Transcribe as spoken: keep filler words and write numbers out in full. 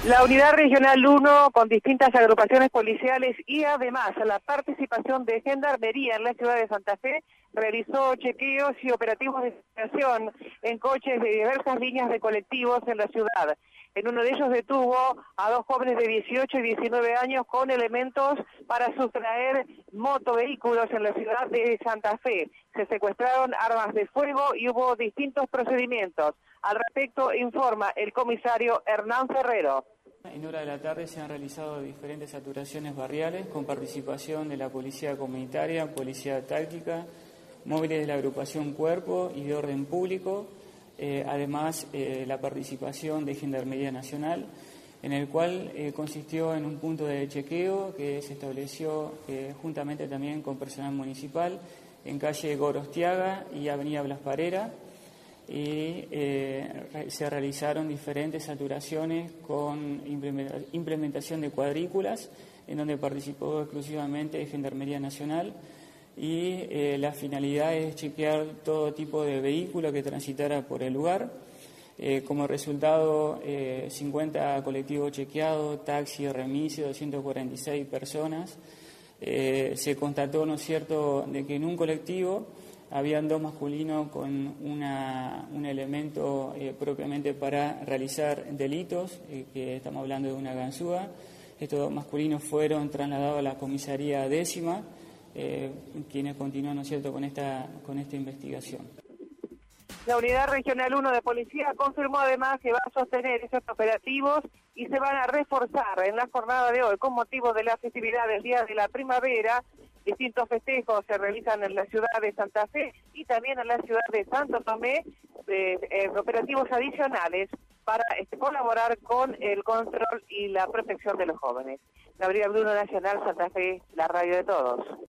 La Unidad Regional uno, con distintas agrupaciones policiales y además la participación de Gendarmería en la ciudad de Santa Fe, realizó chequeos y operativos de investigación en coches de diversas líneas de colectivos en la ciudad. En uno de ellos detuvo a dos jóvenes de dieciocho y diecinueve años con elementos para sustraer motovehículos en la ciudad de Santa Fe. Se secuestraron armas de fuego y hubo distintos procedimientos. Al respecto informa el comisario Hernán Ferrero. En hora de la tarde se han realizado diferentes saturaciones barriales con participación de la Policía Comunitaria, Policía Táctica, móviles de la agrupación Cuerpo y de Orden Público, eh, además eh, la participación de Gendarmería Nacional, en el cual eh, consistió en un punto de chequeo que se estableció eh, juntamente también con personal municipal en calle Gorostiaga y Avenida Blas Parera. y eh, se realizaron diferentes saturaciones con implementación de cuadrículas, en donde participó exclusivamente Gendarmería Nacional, y eh, la finalidad es chequear todo tipo de vehículo que transitara por el lugar. Eh, como resultado, eh, cincuenta colectivos chequeados, taxi, remis, doscientas cuarenta y seis personas. Eh, se constató, ¿no es cierto?, de que en un colectivo habían dos masculinos con una, un elemento eh, propiamente para realizar delitos, eh, que estamos hablando de una ganzúa. Estos dos masculinos fueron trasladados a la comisaría décima, eh, quienes continúan, ¿no es cierto?, con esta, con esta investigación. La Unidad Regional uno de Policía confirmó además que va a sostener esos operativos y se van a reforzar en la jornada de hoy con motivo de la festividad del Día de la Primavera. Distintos festejos se realizan en la ciudad de Santa Fe y también en la ciudad de Santo Tomé, eh, eh, operativos adicionales para este, colaborar con el control y la protección de los jóvenes. Gabriel Bruno, Nacional Santa Fe, la radio de todos.